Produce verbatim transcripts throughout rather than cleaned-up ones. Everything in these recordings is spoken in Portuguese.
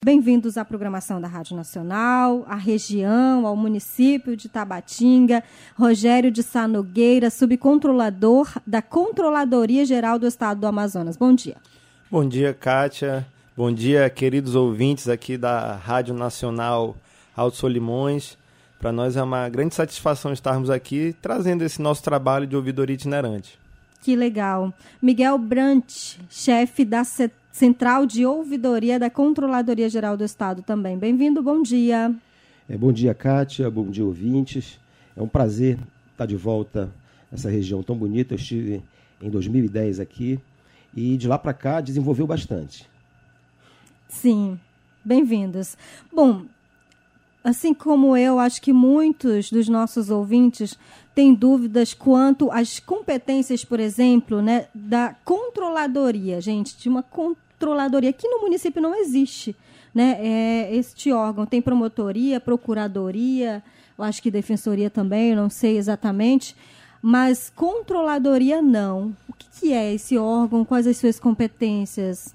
Bem-vindos à programação da Rádio Nacional, à região, ao município de Tabatinga. Rogério de Sá Nogueira, subcontrolador da Controladoria Geral do Estado do Amazonas. Bom dia. Bom dia, Kátia. Bom dia, queridos ouvintes aqui da Rádio Nacional Alto Solimões. Para nós é uma grande satisfação estarmos aqui trazendo esse nosso trabalho de ouvidoria itinerante. Que legal. Miguel Brant, chefe da Central de Ouvidoria da Controladoria Geral do Estado também. Bem-vindo, bom dia. É, bom dia, Kátia, bom dia, ouvintes. É um prazer estar de volta nessa região tão bonita. Eu estive em dois mil e dez aqui e de lá para cá desenvolveu bastante. Sim, bem-vindos. Bom, assim como eu, acho que muitos dos nossos ouvintes têm dúvidas quanto às competências, por exemplo, né, da controladoria. Gente, de uma controladoria. Aqui no município não existe, né, é, este órgão. Tem promotoria, procuradoria, eu acho que defensoria também, eu não sei exatamente, mas controladoria não. O que, que é esse órgão? Quais as suas competências?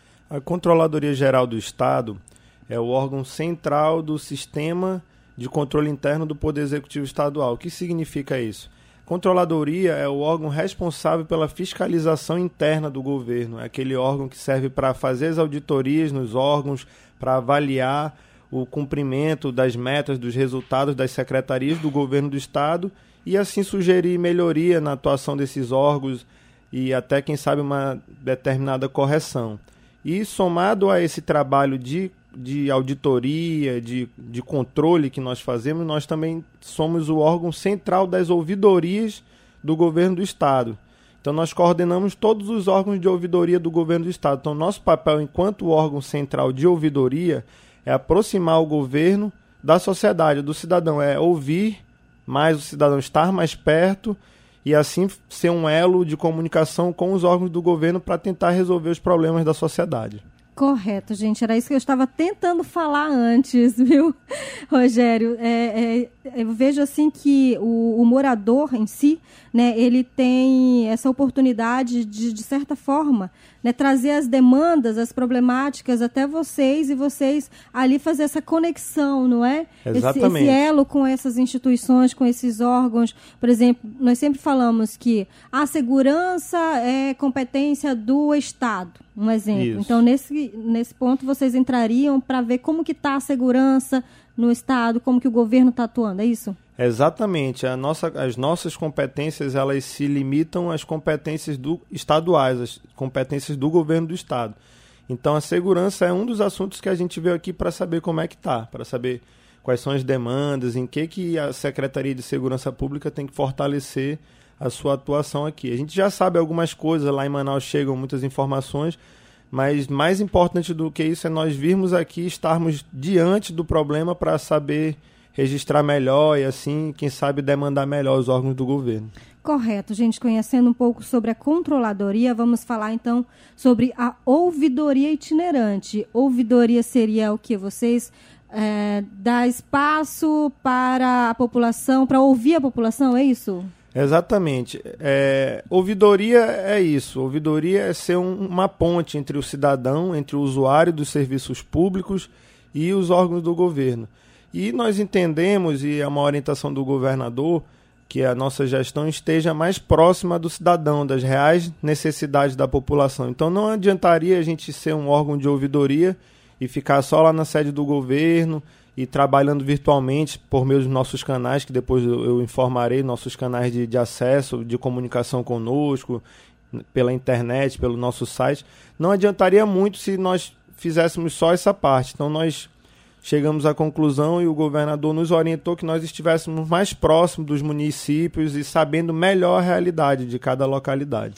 A Controladoria Geral do Estado é o órgão central do sistema de controle interno do Poder Executivo Estadual. O que significa isso? Controladoria é o órgão responsável pela fiscalização interna do governo. É aquele órgão que serve para fazer as auditorias nos órgãos, para avaliar o cumprimento das metas, dos resultados das secretarias do governo do Estado e assim sugerir melhoria na atuação desses órgãos e até, quem sabe, uma determinada correção. E somado a esse trabalho de de auditoria, de, de controle que nós fazemos, nós também somos o órgão central das ouvidorias do governo do Estado. Então, nós coordenamos todos os órgãos de ouvidoria do governo do Estado. Então, nosso papel enquanto órgão central de ouvidoria é aproximar o governo da sociedade, do cidadão, é ouvir mais o cidadão, estar mais perto e assim ser um elo de comunicação com os órgãos do governo para tentar resolver os problemas da sociedade. Correto, gente. Era isso que eu estava tentando falar antes, viu, Rogério? É, é, eu vejo assim que o, o morador em si, né, ele tem essa oportunidade de, de certa forma, né, trazer as demandas, as problemáticas até vocês e vocês ali fazer essa conexão, não é? Exatamente. Esse, esse elo com essas instituições, com esses órgãos. Por exemplo, nós sempre falamos que a segurança é competência do Estado, um exemplo. Isso. Então, nesse, nesse ponto, vocês entrariam para ver como que está a segurança no Estado, como que o governo está atuando, é isso? Exatamente. A nossa, as nossas competências, elas se limitam às competências do, estaduais, às competências do governo do Estado. Então, a segurança é um dos assuntos que a gente veio aqui para saber como é que está, para saber quais são as demandas, em que, que a Secretaria de Segurança Pública tem que fortalecer a sua atuação aqui. A gente já sabe algumas coisas, lá em Manaus chegam muitas informações, mas mais importante do que isso é nós virmos aqui, estarmos diante do problema para saber registrar melhor e assim, quem sabe, demandar melhor os órgãos do governo. Correto, gente. Conhecendo um pouco sobre a controladoria, vamos falar então sobre a ouvidoria itinerante. Ouvidoria seria o que? Vocês é, dá espaço para a população, para ouvir a população, é isso? Exatamente. É, ouvidoria é isso. Ouvidoria é ser um, uma ponte entre o cidadão, entre o usuário dos serviços públicos e os órgãos do governo. E nós entendemos, e é uma orientação do governador, que a nossa gestão esteja mais próxima do cidadão, das reais necessidades da população. Então não adiantaria a gente ser um órgão de ouvidoria e ficar só lá na sede do governo e trabalhando virtualmente por meio dos nossos canais, que depois eu, eu informarei, nossos canais de, de acesso, de comunicação conosco, pela internet, pelo nosso site. Não adiantaria muito se nós fizéssemos só essa parte. Então nós chegamos à conclusão e o governador nos orientou que nós estivéssemos mais próximos dos municípios e sabendo melhor a realidade de cada localidade.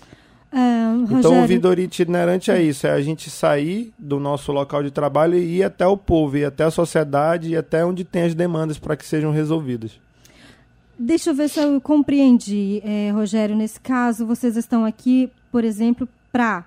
É, então, o ouvidoria itinerante é isso, é a gente sair do nosso local de trabalho e ir até o povo, ir até a sociedade e até onde tem as demandas para que sejam resolvidas. Deixa eu ver se eu compreendi, é, Rogério. Nesse caso, vocês estão aqui, por exemplo, para...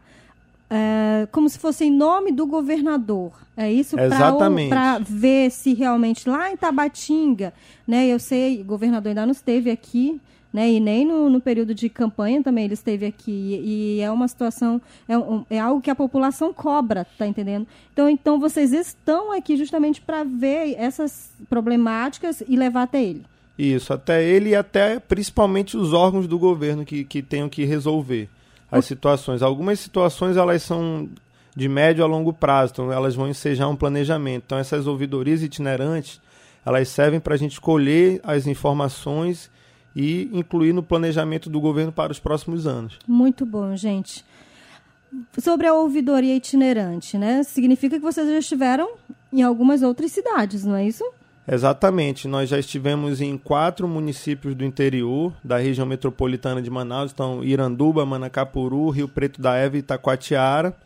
É, como se fosse em nome do governador, é isso? Exatamente. Para ver se realmente lá em Tabatinga, né, eu sei, o governador ainda não esteve aqui, né? E nem no, no período de campanha também ele esteve aqui. E, e é uma situação, é, um, é algo que a população cobra, tá entendendo? Então, então vocês estão aqui justamente para ver essas problemáticas e levar até ele. Isso, até ele e até principalmente os órgãos do governo que, que tenham que resolver as situações. Algumas situações elas são de médio a longo prazo, então elas vão ensejar um planejamento. Então essas ouvidorias itinerantes, elas servem para a gente colher as informações e incluir no planejamento do governo para os próximos anos. Muito bom, gente. Sobre a ouvidoria itinerante, né? Significa que vocês já estiveram em algumas outras cidades, não é isso? Exatamente. Nós já estivemos em quatro municípios do interior da região metropolitana de Manaus. Então, Iranduba, Manacapuru, Rio Preto da Eva e Itacoatiara.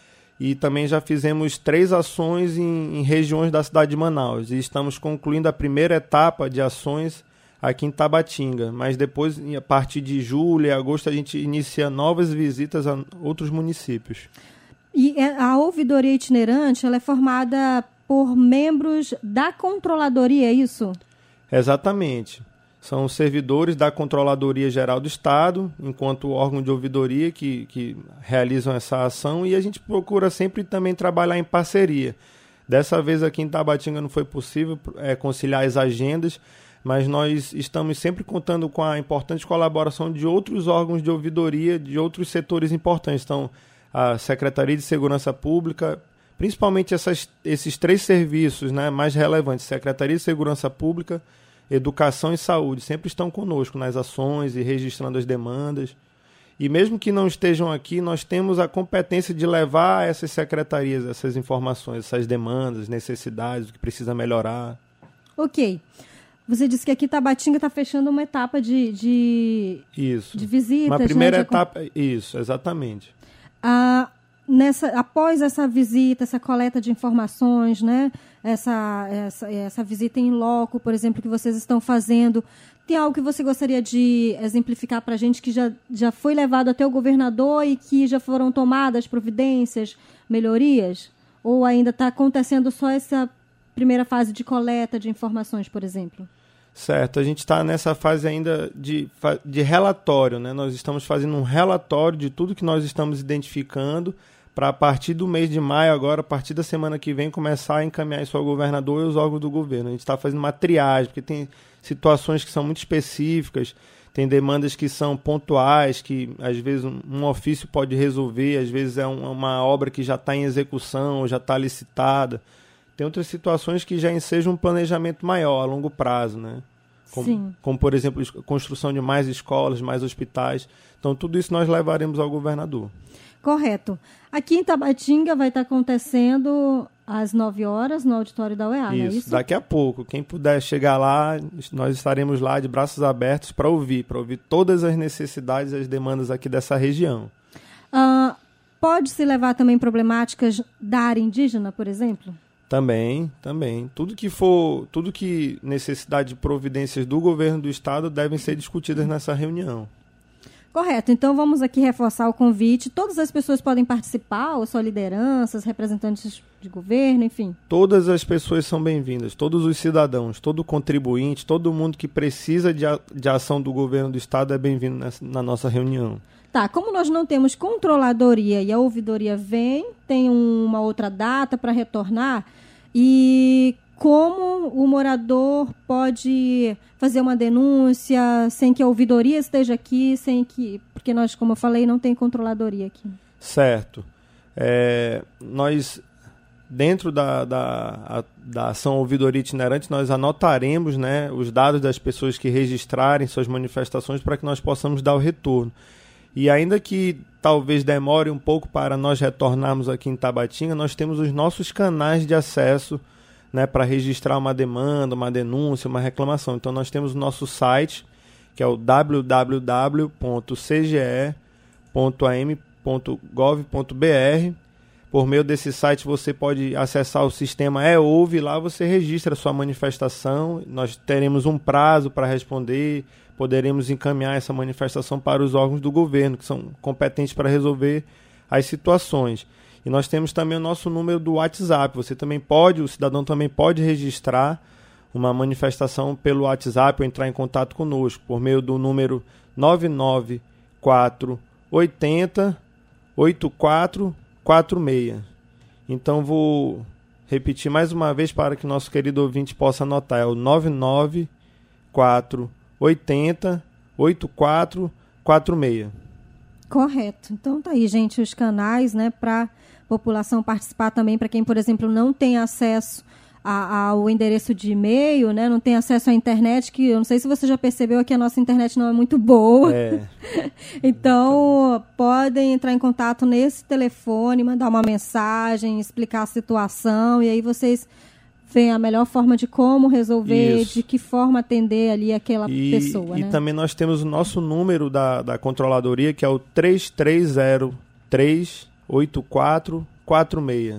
E também já fizemos três ações em, em regiões da cidade de Manaus. E estamos concluindo a primeira etapa de ações aqui em Tabatinga. Mas depois, a partir de julho e agosto, a gente inicia novas visitas a outros municípios. E a ouvidoria itinerante, ela é formada por membros da controladoria, é isso? Exatamente. São servidores da Controladoria Geral do Estado, enquanto órgão de ouvidoria que, que realizam essa ação, e a gente procura sempre também trabalhar em parceria. Dessa vez aqui em Tabatinga não foi possível é, conciliar as agendas, mas nós estamos sempre contando com a importante colaboração de outros órgãos de ouvidoria, de outros setores importantes. Então, a Secretaria de Segurança Pública, principalmente essas, esses três serviços, né, mais relevantes, Secretaria de Segurança Pública, Educação e Saúde, sempre estão conosco nas ações e registrando as demandas. E mesmo que não estejam aqui, nós temos a competência de levar a essas secretarias essas informações, essas demandas, necessidades, o que precisa melhorar. Ok. Você disse que aqui Tabatinga está fechando uma etapa de, de, isso. de visitas. Uma primeira né, etapa, isso, exatamente. Ah, nessa, após essa visita, essa coleta de informações, né, essa, essa, essa visita em loco, por exemplo, que vocês estão fazendo, tem algo que você gostaria de exemplificar para a gente que já, já foi levado até o governador e que já foram tomadas providências, melhorias? Ou ainda está acontecendo só essa primeira fase de coleta de informações, por exemplo? Certo, a gente está nessa fase ainda de, de relatório, né? Nós estamos fazendo um relatório de tudo que nós estamos identificando para, a partir do mês de maio, agora, a partir da semana que vem, começar a encaminhar isso ao governador e os órgãos do governo. A gente está fazendo uma triagem, porque tem situações que são muito específicas, tem demandas que são pontuais, que às vezes um, um ofício pode resolver, às vezes é um, uma obra que já está em execução, já está licitada. Tem outras situações que já ensejam um planejamento maior, a longo prazo, né? Como, Sim. como, por exemplo, a construção de mais escolas, mais hospitais. Então, tudo isso nós levaremos ao governador. Correto. Aqui em Tabatinga vai estar acontecendo às nove horas no auditório da U E A, isso, não é isso? Daqui a pouco. Quem puder chegar lá, nós estaremos lá de braços abertos para ouvir, para ouvir todas as necessidades e as demandas aqui dessa região. Ah, pode-se levar também problemáticas da área indígena, por exemplo? Também, também. Tudo que for, tudo que necessidade de providências do governo do estado devem ser discutidas nessa reunião. Correto. Então vamos aqui reforçar o convite. Todas as pessoas podem participar, ou só lideranças, representantes de governo, enfim? Todas as pessoas são bem-vindas, todos os cidadãos, todo contribuinte, todo mundo que precisa de, a, de ação do governo do estado é bem-vindo nessa, na nossa reunião. Tá, como nós não temos controladoria e a ouvidoria vem, tem uma outra data para retornar, e como o morador pode fazer uma denúncia sem que a ouvidoria esteja aqui, sem que, porque nós, como eu falei, não tem controladoria aqui. Certo. É, nós, dentro da, da, a, da ação ouvidoria itinerante, nós anotaremos, né, os dados das pessoas que registrarem suas manifestações para que nós possamos dar o retorno. E ainda que talvez demore um pouco para nós retornarmos aqui em Tabatinga, nós temos os nossos canais de acesso, né, para registrar uma demanda, uma denúncia, uma reclamação. Então nós temos o nosso site, que é o w w w ponto c g e ponto a m ponto gov ponto b r. Por meio desse site você pode acessar o sistema E-Ouve, lá você registra a sua manifestação, nós teremos um prazo para responder, poderemos encaminhar essa manifestação para os órgãos do governo, que são competentes para resolver as situações. E nós temos também o nosso número do WhatsApp. Você também pode, o cidadão também pode registrar uma manifestação pelo WhatsApp ou entrar em contato conosco por meio do número nove nove quatro oito zero oito quatro quatro seis. Então vou repetir mais uma vez para que nosso querido ouvinte possa anotar. É o nove nove quatro oito zero oito quatro quatro seis. Correto. Então tá aí, gente, os canais, né, para a população participar também, para quem, por exemplo, não tem acesso a, ao endereço de e-mail, né, não tem acesso à internet, que eu não sei se você já percebeu que a nossa internet não é muito boa. É. Então, podem entrar em contato nesse telefone, mandar uma mensagem, explicar a situação, e aí vocês veem a melhor forma de como resolver, Isso. de que forma atender ali aquela e, pessoa. E né? também nós temos o nosso número da, da controladoria, que é o três três zero três oito quatro quatro seis.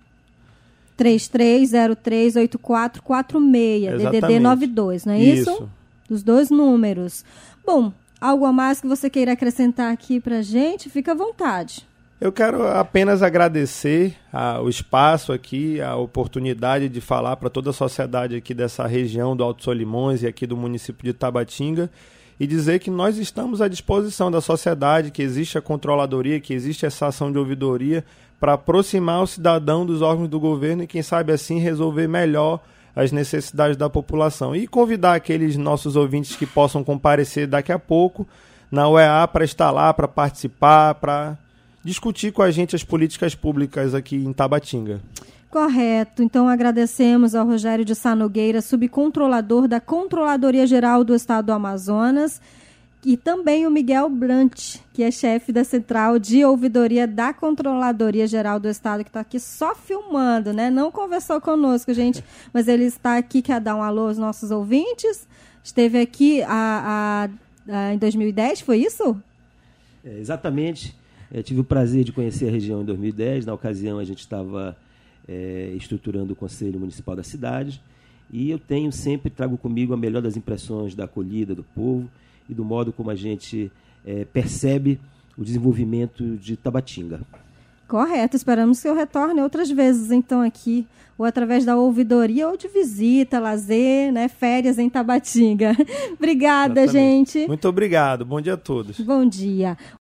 três três zero três oito quatro quatro seis, D D D noventa e dois, não é isso? Isso. Os dois números. Bom, algo a mais que você queira acrescentar aqui pra gente? Fica à vontade. Eu quero apenas agradecer a, o espaço aqui, a oportunidade de falar para toda a sociedade aqui dessa região do Alto Solimões e aqui do município de Tabatinga e dizer que nós estamos à disposição da sociedade, que existe a controladoria, que existe essa ação de ouvidoria para aproximar o cidadão dos órgãos do governo e, quem sabe assim, resolver melhor as necessidades da população. E convidar aqueles nossos ouvintes que possam comparecer daqui a pouco na U E A para estar lá, para participar, para discutir com a gente as políticas públicas aqui em Tabatinga. Correto. Então, agradecemos ao Rogério de Sá Nogueira, subcontrolador da Controladoria Geral do Estado do Amazonas, e também o Miguel Brant, que é chefe da Central de Ouvidoria da Controladoria Geral do Estado, que está aqui só filmando, né? Não conversou conosco, gente, mas ele está aqui, quer dar um alô aos nossos ouvintes. Esteve aqui a, a, a, em dois mil e dez, foi isso? É, exatamente. Eu tive o prazer de conhecer a região em dois mil e dez. Na ocasião, a gente estava é, estruturando o Conselho Municipal da cidade. E eu tenho sempre, trago comigo a melhor das impressões da acolhida do povo e do modo como a gente é, percebe o desenvolvimento de Tabatinga. Correto. Esperamos que eu retorne outras vezes, então, aqui, ou através da ouvidoria, ou de visita, lazer, né, férias em Tabatinga. Obrigada, Exatamente. gente. Muito obrigado. Bom dia a todos. Bom dia.